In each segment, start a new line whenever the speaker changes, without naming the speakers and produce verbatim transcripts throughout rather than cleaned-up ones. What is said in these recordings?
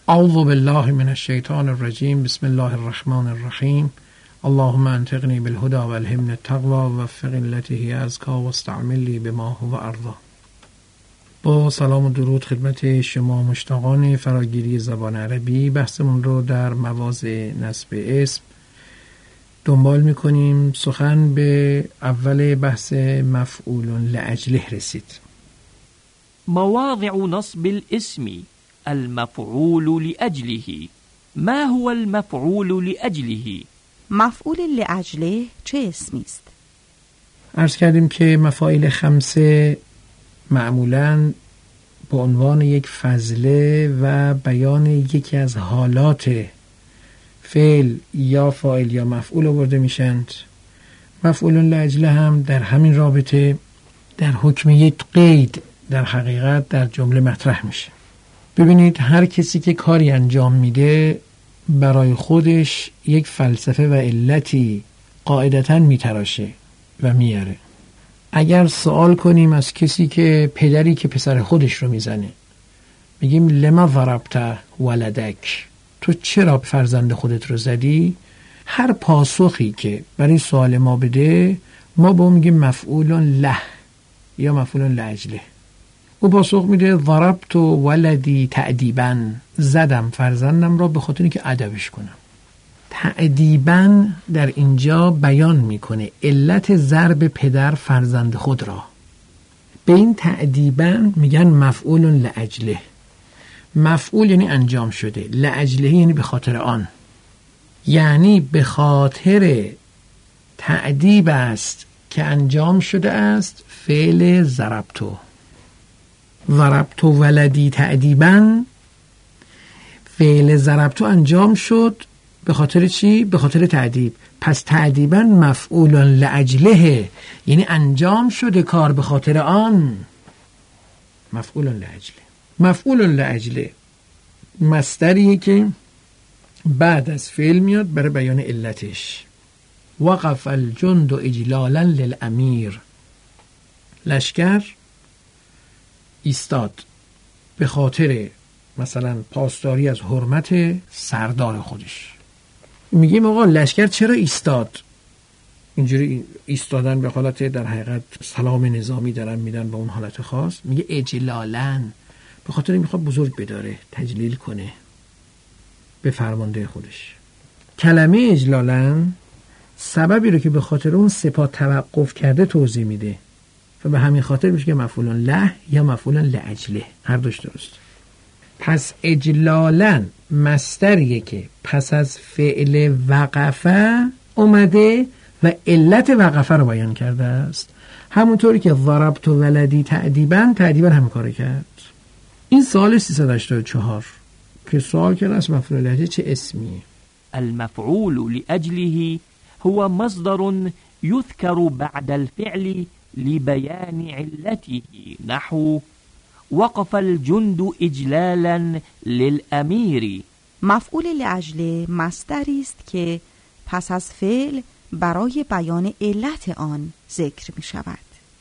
اعوذ بالله من الشیطان الرجیم. بسم الله الرحمن الرحیم. اللهم انطقنی بالهدى والهمنی التقوى ووفقنی التي هی ازکی واستعمل لی بما هو ارضی. با سلام و درود خدمت شما مشتاقان فراگیری زبان عربی، بحثمون رو در مواضع نصب اسم دنبال میکنیم. سخن به اول بحث مفعول لاجله رسید.
مواضع نصب الاسم المفعول لأجله. ما هو المفعول لأجله؟
مفعول لأجله چه اسمی است؟
عرض کردیم که مفاعیل خمسه معمولاً به عنوان یک فضله و بیان یکی از حالات فعل یا فاعل یا مفعول آورده میشند. مفعول لاجله هم در همین رابطه در حکم یک قید در حقیقت در جمله مطرح میشه. ببینید، هر کسی که کاری انجام میده برای خودش یک فلسفه و علتی قاعدتاً میتراشه و میاره. اگر سوال کنیم از کسی که پدری که پسر خودش رو میزنه، میگیم لما ضربت ولدک، تو چرا فرزند خودت رو زدی؟ هر پاسخی که برای سوال ما بده ما به اون میگیم مفعول له یا مفعول لاجله. او پاسخ میده ضربت ولدی تأدیباً، زدم فرزندم را به خاطر اینکه ادبش کنم. تأدیباً در اینجا بیان میکنه علت ضرب پدر فرزند خود را. به این تأدیباً میگن مفعول لاجله. مفعول یعنی انجام شده، لاجله یعنی به خاطر آن، یعنی به خاطر تأدیب است که انجام شده است فعل ضربتو. ضربتو ولدی تأدیباً، فعل ضربتو انجام شد به خاطر چی؟ به خاطر تأدیب. پس تأدیباً مفعول لاجله یعنی انجام شده کار به خاطر آن. مفعول لاجله. مفعول لاجله مصدریه که بعد از فعل میاد برای بیان علتش. وقف الجند اجلالا للامیر، لشکر ایستاد به خاطر مثلا پاسداری از حرمت سردار خودش. میگیم آقا لشکر چرا ایستاد؟ اینجوری ایستادن به حالت در حقیقت سلام نظامی دارن میدن به اون حالت خاص. میگه اجلالن، به خاطر این میخواد بزرگ بداره، تجلیل کنه به فرمانده خودش. کلمه اجلالن سببی رو که به خاطر اون سپاه توقف کرده توضیح میده و به همین خاطر میشه که مفعول له یا مفعول لاجله، هر دوش درست. پس اجلالن مصدریه که پس از فعل وقفه اومده و علت وقفه رو بیان کرده است. همونطوری که ضربت ولدی تأدیباً، تأدیباً همین کارو کرد. این سوال سیصد و هشتاد و چهار که سوال کرده است مفعول لاجله چه اسمیه؟
المفعول لأجله هو مصدر يذكر بعد الفعل لبيان علته، نحو وقف الجند اجلالا للامیر.
مفعول لاجله مصدری است که پس از فعل برای بیان علت آن ذکر می شود.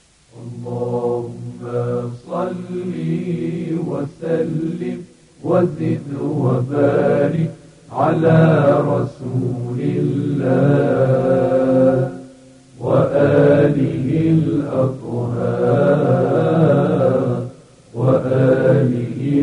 اللهم صلی و سلم و زد و بارک على رسول الله و آله الاطهار و آله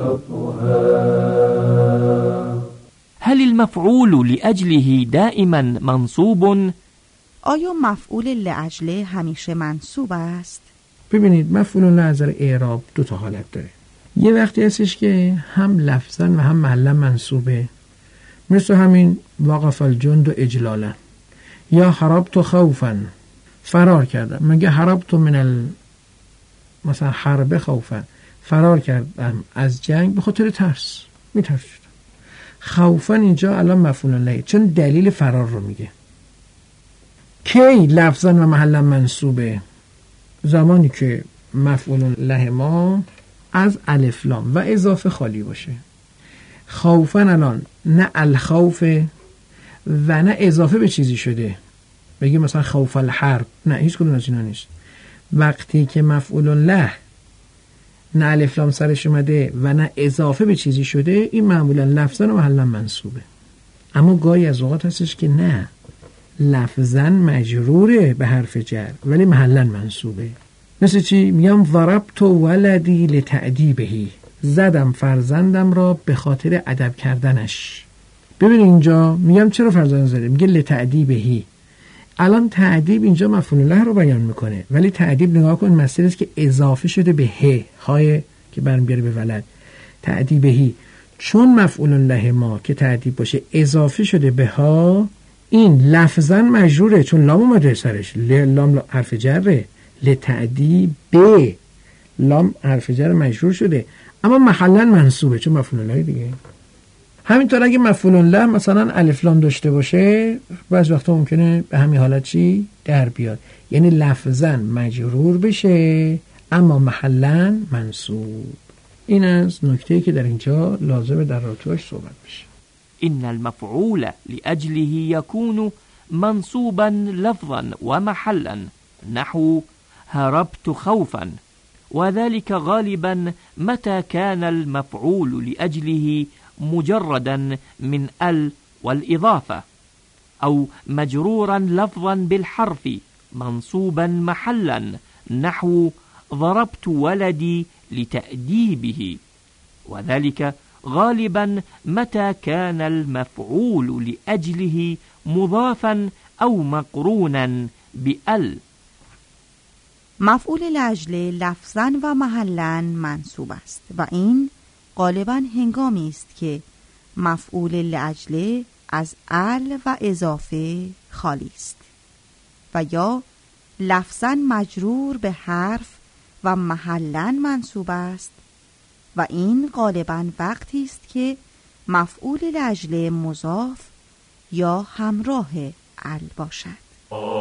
الاطهار.
هل المفعول لأجله دائما منصوب؟
آیا مفعول لاجله همیشه منصوب است؟
ببینید، مفعول لاجله اعراب دو تا حالت داره. یه وقتی هستش که هم لفظاً و هم محلاً منصوبه، مثل همین وقف الجند اجلالا، یا هربت خوفاً، فرار کردم. میگه هربت من ال... مثلا حرب خوفاً، فرار کردم از جنگ به خاطر ترس، میترسیدم. خوفاً اینجا الان مفعول له، چون دلیل فرار رو میگه. کی لفظاً و محلاً منصوبه؟ زمانی که مفعول له ما از الف لام و اضافه خالی باشه. خوفاً الان نه الخوف و نه اضافه به چیزی شده، بگی مثلا خوف الحرب، نه، هیچ کدوم از اینا نیست. وقتی که مفعول له نه الف لام سرش اومده و نه اضافه به چیزی شده، این معمولا لفظاً و محلاً منصوبه. اما گاهی از اوقات هستش که نه، لفظاً مجروره به حرف جر ولی محلاً منصوبه. مثل چی؟ میگم ضربت ولدی لتأدیبه، زدم فرزندم را به خاطر ادب کردنش. ببین اینجا میگم چرا فرزند زده، میگه لتأدیبه. الان تأدیب اینجا مفعول له رو بیان میکنه، ولی تأدیب نگاه کن مسئله است که اضافه شده به ه، های که برمیگره به ولد. تأدیبهی چون مفعول له ما که تأدیب باشه اضافه شده به ها، این لفظاً مجروره چون لام اومده سرش، لام حرف جره، لتأدیب به لام حرف جر مجرور شده، اما محلاً منصوبه چون مفعول له دیگه. همینطور اگه مفعول له مثلا الف لام داشته باشه بعضی وقتا ممکنه به همین حالت چی در بیاد، یعنی لفظاً مجرور بشه اما محلاً منصوب. این از نکته‌ای که در اینجا لازمه در رابطه‌اش صحبت بشه.
إن المفعول لأجله يكون منصوبا لفظا ومحلا نحو هربت خوفا، وذلك غالبا متى كان المفعول لأجله مجردا من ال والإضافة، أو مجرورا لفظا بالحرف منصوبا محلا نحو ضربت ولدي لتأديبه، وذلك غالبا متى كان المفعول لأجله مضافا أو مقرونا بأل.
مفعول لاجله لفظاً و محلاً منصوب است و این غالباً هنگامی است که مفعول لاجله از ال و اضافه خالی است و یا لفظاً مجرور به حرف و محلاً منصوب است و این غالباً وقتی است که مفعول لاجله مضاف یا همراه ال باشد.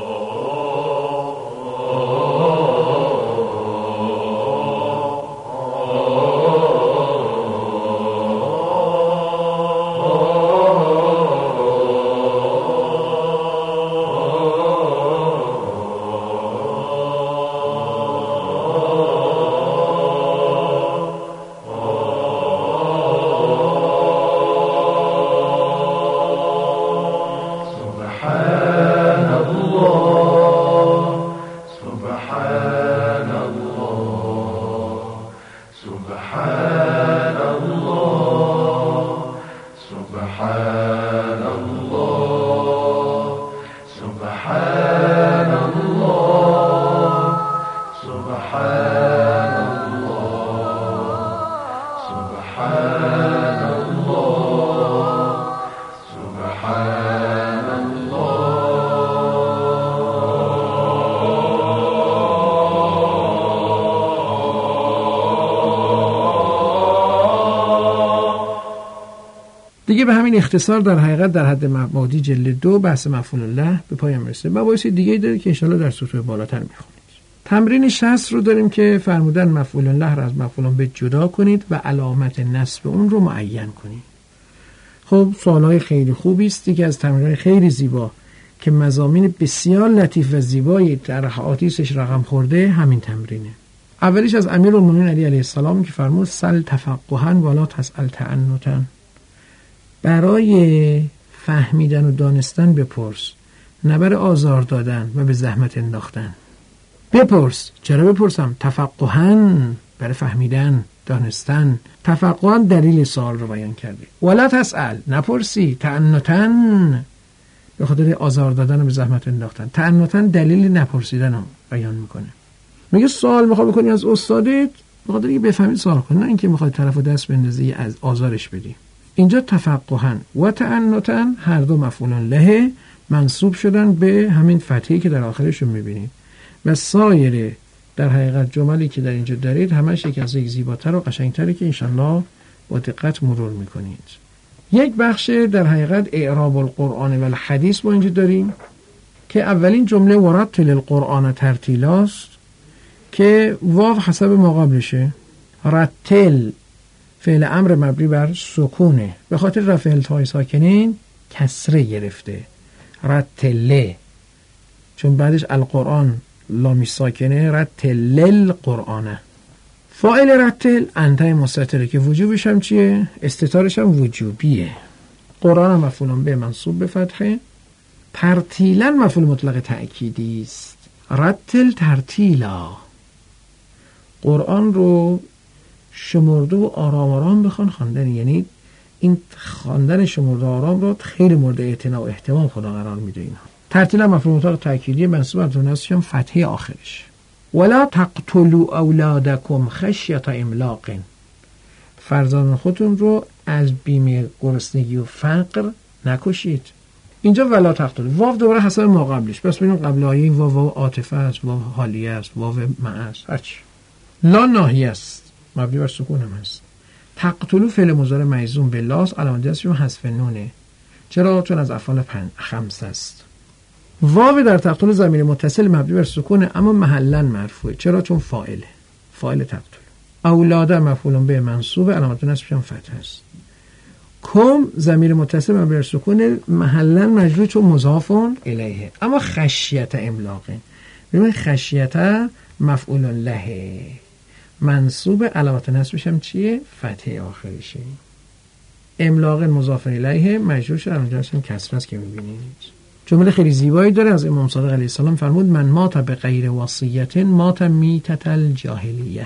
دیگه به همین اختصار در حقیقت در حد مبادی جلد دو بحث مفعول له به پایان رسیده. مباحث دیگه داره که انشالله در سطوح بالاتر میخونید. تمرین شصت رو داریم که فرمودن مفعول له رو از مفعول به جدا کنید و علامت نصب اون رو معین کنید. خب سوالای خیلی خوبی است دیگه، از تمرینای خیلی زیبا که مضامین بسیار لطیف و زیبایی در احادیثش رقم خورده همین تمرینه. اولیش از امیرالمومنین علی علیه السلام که فرمود سل تفقها ولا تسأل تعنتا، برای فهمیدن و دانستن بپرس، نه برای آزار دادن و به زحمت انداختن. بپرس. چرا بپرسم؟ تفقها، برای فهمیدن، دانستن. تفقها دلیل سوال رو بیان کرده. ولا تسأل، نپرسی. تعنتا، به خاطر آزار دادن و به زحمت انداختن. تعنتا دلیل نپرسیدن رو بیان میکنه. میگه سوال میخواد بکنی از استادت به خاطر اینکه بفهمید سوال کن، نه اینکه میخواد طرفو دست بندازی از آزارش بدی. اینجا تفقها و تعنتا هر دو مفعول له منصوب شدن به همین فتحی که در آخرش رو میبینید و سایر در حقیقت جملی که در اینجا دارید همش یک از یک زیباتر و قشنگتری که انشالله با دقت مرور میکنید. یک بخش در حقیقت اعراب القرآن و الحدیث با اینجا داریم که اولین جمله ورتل القرآن ترتیلاست که واو حسب مقابلشه. رتل فعل امر مبنی بر سکونه، به خاطر رفع التهای ساکنین کسره گرفته. رتله، چون بعدش القرآن لامی ساکنه، رتل القرآن. فاعل رتل انتای مستتره که وجوبش هم چیه؟ استتارش هم وجوبیه. قرآن هم مفعول به منصوب به فتحه. ترتیلا مفعول مطلق تأکیدی است. رتل ترتیلا، قرآن رو شمرده و آرام آرام بخوان خواندن، یعنی این خواندن شمرده آرام رو خیلی مورد اعتنا و اهتمام خدا قرار میده. اینا ترتیلا مفعول مطلق تأکیدی منصوب بر نصبش هم فتحه آخرش. ولا تقتلوا اولادکم خشیة املاق، فرزندان خودتون رو از بیم گرسنگی و فقر نکشید. اینجا ولا تقتلوا، واو دوباره حسب ما قبلش، پس ببینیم قبل آیه این واو واو عاطفه است، واو حالیه است، واو معه است، هرچی. لا ناهیه است، مبنی بر سکون هم هست. تقتلوا فعل مضارع مجزوم به لاس، علامت جزمش حذف نونه. چرا؟ چون از افعال خمسه است. واو در تقتل ضمیر متصل مبنی بر سکون اما محلا مرفوعه. چرا؟ چون فاعله، فاعل تقتل. اولاد مفعول به منصوب، علامت نصبش هم فتح است. کم ضمیر متصل مبنی بر سکون محلا مجرور چون مضاف الیه. اما خشیت املاق، ببین خشیت مفعول له منصوب، علامت نصبش هم چیه؟ فتح آخرشه. املاق مضاف الیه مجرور شد، علامت نصبش هم کسره است که می‌بینید. جمله خیلی زیبایی داره از امام صادق علیه السلام، فرمود من مات به غیر وصیت مات میتة الجاهلیه.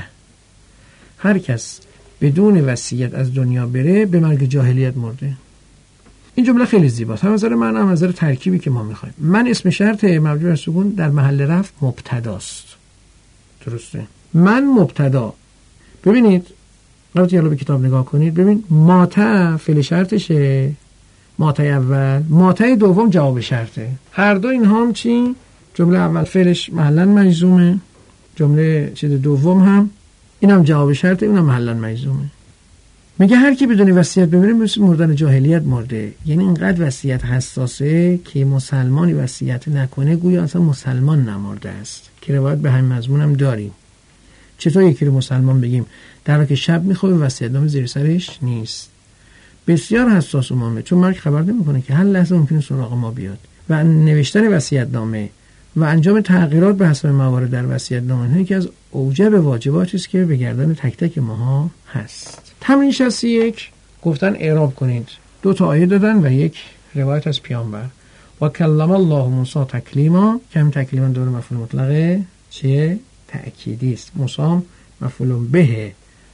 هر کس بدون وصیت از دنیا بره به مرگ جاهلیت مرده. این جمله خیلی زیباست، هم نظر من هم نظر ترکیبی که ما میخوایم. من اسم شرط مبنی بر سکون در محل رفع مبتداست. درسته؟ من مبتدا. ببینید قبل یالا به کتاب نگاه کنید، ببین مات فعل شرطشه، ماته اول، ماته دوم جواب شرطه. هر دو اینها هم چی؟ جمله اول فعلش محلا مجزومه، جمله چیز دوم هم اینم جواب شرطه، اونم محلا مجزومه. میگه هر کی بدون وصیت بمیره مثل مردن جاهلیت مرده. یعنی اینقدر وصیت حساسه که مسلمانی وصیت نکنه گویا اصلا مسلمان نمرده است، که روایت به همین مضمون هم داریم. چطور یکی رو مسلمان بگیم در حالی که شب میخوابه وصیت‌نامه زیر سرش نیست؟ بسیار حساس و مهمه، چون مرگ خبر نمیکنه که هر لحظه ممکنه سراغ ما بیاد و نوشتن وصیت‌نامه و انجام تغییرات به حسب موارد در وصیت‌نامه یکی از اوجب واجباتی است که به گردن تک تک ماها هست. تمرین شصت و یک گفتن اعراب کنید. دو تا آیه دادن و یک روایت از پیامبر. و کلم الله موسی تکلیما، که هم تکلیما دور مفعول مطلق چیه؟ تأکیدی است. موسی مفعول به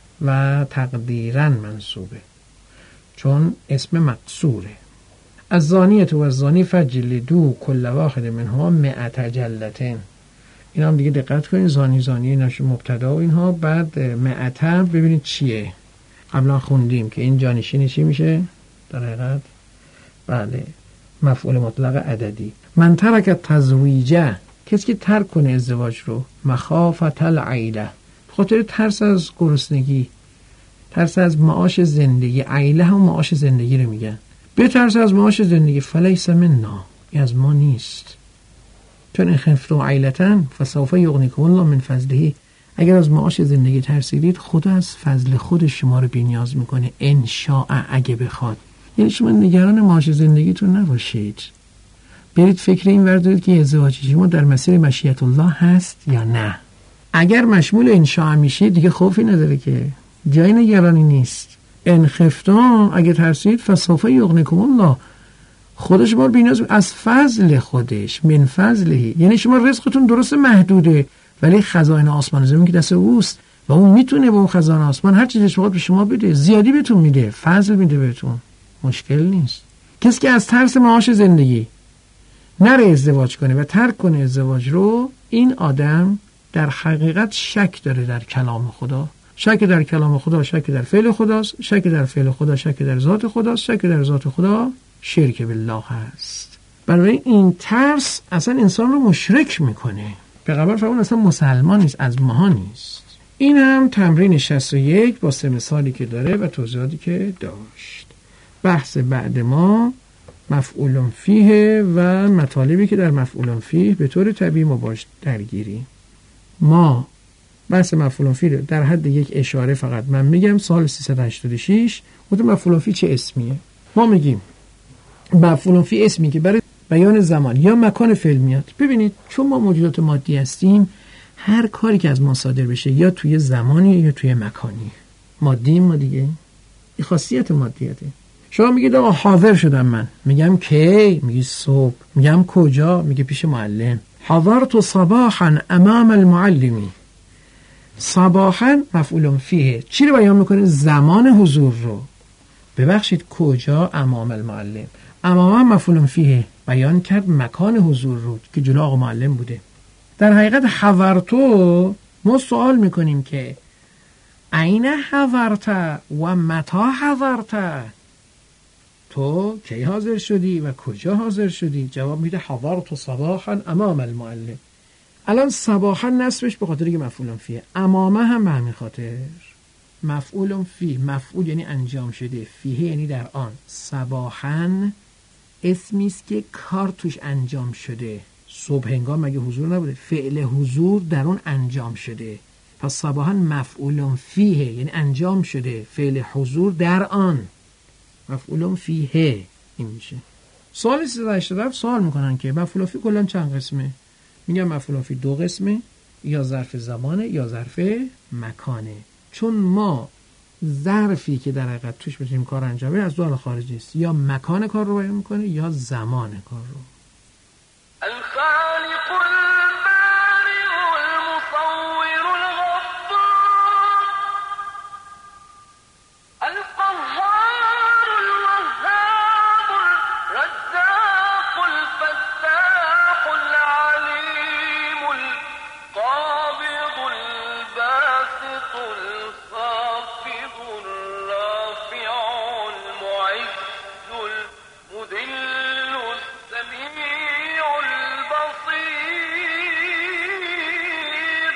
و تقدیرا منصوبه چون اسم مقصوره. از زانیت و از زانی فجلدو کل واحد منها مئت جلدتین. این هم دیگه دقت کنید، زانی زانی نشه مبتدا و اینها، بعد مئت ببینید چیه. قبلا خوندیم که این جانشینی چی میشه در حقیقت؟ بله مفعول مطلق عددی. من ترک تزویجه، کسی که ترک کنه ازدواج رو، مخافت العیله، خاطر ترس از گرسنگی، ترس از معاش زندگی. عیله هم معاش زندگی رو میگن. به ترس از معاش زندگی فلیس منا، این از ما نیست. چون این خفتو عیلتن فسوف یغنیکم الله من فضله، اگر از معاش زندگی ترسیدید خدا از فضل خود شما رو بی‌نیاز میکنه ان شاء، اگه بخواد. یعنی شما نگران معاش زندگیتون نباشید، برید فکر این ور دارید که ازدواج شما در مسیر مشیت الله هست یا نه. اگر مشمول ان شاء میشید دیگه خوفی نداره که، جای نگرانی نیست. ان خفتم، اگه ترسید فسوف یغنیکم الله، خود شما رو بی‌نیاز از فضل خودش، من فضله. یعنی شما رزقتون درست محدوده ولی خزائن آسمان زمین که دست اوست و اون میتونه با اون خزائن آسمان هر چیزی شما به شما بده، زیادی بهتون میده، فضل میده بهتون، مشکل نیست. کسی که از ترس معاش زندگی نره ازدواج کنه و ترک کنه ازدواج رو، این آدم در حقیقت شک داره در کلام خدا. شک در کلام خدا شک در فعل خداست، شک در فعل خدا شک در ذات خداست، شک در ذات خدا شرک بالله هست. برای این ترس اصلا انسان رو مشرک میکنه. پیغمبر فرمود اصلا مسلمان نیست، از ماها نیست. این هم تمرین شصت و یک با سه مثالی که داره و توضیحاتی که داشت. بحث بعد ما مفعول فیه و مطالبی که در مفعول فیه به طور طبیعی ما باش درگیریم. ما بحث مفعول فیه در حد یک اشاره فقط من میگم. سال سیصد و هشتاد و شش خود مفعول فیه چه اسمیه؟ ما میگیم مفعول فیه اسمی که برای بیان زمان یا مکان فعل میاد. ببینید چون ما موجودات مادی هستیم، هر کاری که از ما صادر بشه یا توی زمانی یا توی مکانی، مادی ما دیگه، این خاصیت مادیته. شما میگید آقا حاضر شدم من، میگم کی؟ میگی صبح. میگم کجا؟ میگه پیش معلم. حضرت صباحا امام المعلمی. صباحا مفعول فیه چی رو بیان میکنه؟ زمان حضور رو. ببخشید کجا؟ امام المعلم. امام مفعول فیه بیان کرد مکان حضور رو که جلو آقا معلم بوده. در حقیقت حضرتو ما سوال میکنیم که این حضرت و متا حضرت، تو کی حاضر شدی و کجا حاضر شدی؟ جواب میده حضرت صباحا امام المعلم. الان صباحا نصبش به خاطر که مفعول فیه، امامه هم به همین خاطر مفعول فی. مفعول یعنی انجام شده، فیه یعنی در آن. صباحا اسمی است که کار توش انجام شده. صبح هنگام مگه حضور نبوده؟ فعل حضور در اون انجام شده، پس صباحا مفعول فیه یعنی انجام شده، فعل حضور در آن، مفعول فیه این میشه. سوال سیصد و هشتاد و هفت سوال میکنن که مفعول فی کلا چند قسمه؟ میگم مفعول فی دو قسمه، یا ظرف زمانه یا ظرف مکانه. چون ما ظرفی که در حقیقت توش بتونیم کار انجام بدیم از دو حال خارجی است، یا مکان کار رو بیان میکنه یا زمان کار رو.
الخالق البارئ المصور الغفار القهار الوهاب الرزاق الفتاح العليم القابض الباسط الخافض الرافع المعز المذل السميع البصير.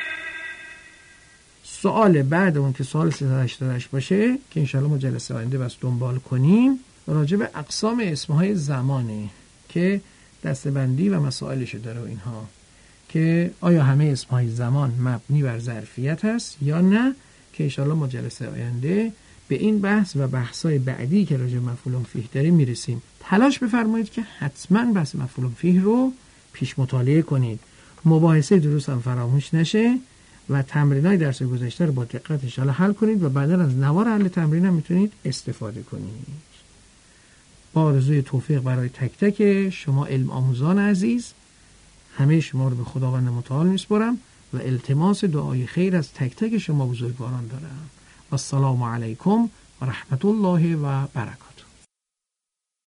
سوال بعد اون که سوال سیصد و هشتاد و هشت باشه که انشاءالله ما جلسه آینده بس دنبال کنیم، راجع به اقسام اسمهای زمانه که دسته‌بندی و مسائلش داره و اینها، که آیا همه اسمهای زمان مبنی بر ظرفیت هست یا نه، که انشاءالله ما جلسه آینده به این بحث و بحث‌های بعدی که راجع به مفعول فیه داریم میرسیم. تلاش بفرمایید که حتما بحث مفعول فیه رو پیش مطالعه کنید، مباحثه دروس هم فراموش نشه و تمرینای درس گذشته رو با دقت انشاءالله حل کنید و بعدا از نوار حل تمرین هم میتونید استفاده کنید. با آرزوی توفیق برای تک تک شما علم آموزان عزیز، همه شما رو به خداوند متعال میسپارم و التماس دعای خیر از تک تک شما بزرگواران دارم. السلام علیکم و رحمت الله و برکاته.